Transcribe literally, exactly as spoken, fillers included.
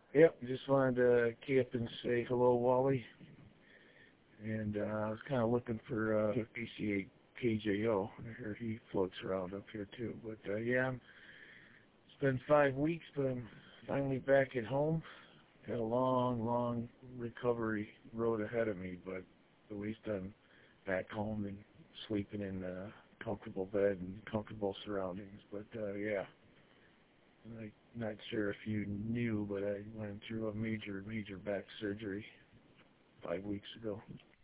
Yep, just wanted to key up and say hello, Wally. And uh, I was kind of looking for uh, B C A K J O. I heard he floats around up here too. But uh, yeah, it's been five weeks, but I'm finally back at home. Got a long, long recovery road ahead of me, but at least I'm back home and sleeping in a comfortable bed and comfortable surroundings. But uh, yeah, I'm not sure if you knew, but I went through a major, major back surgery five weeks ago.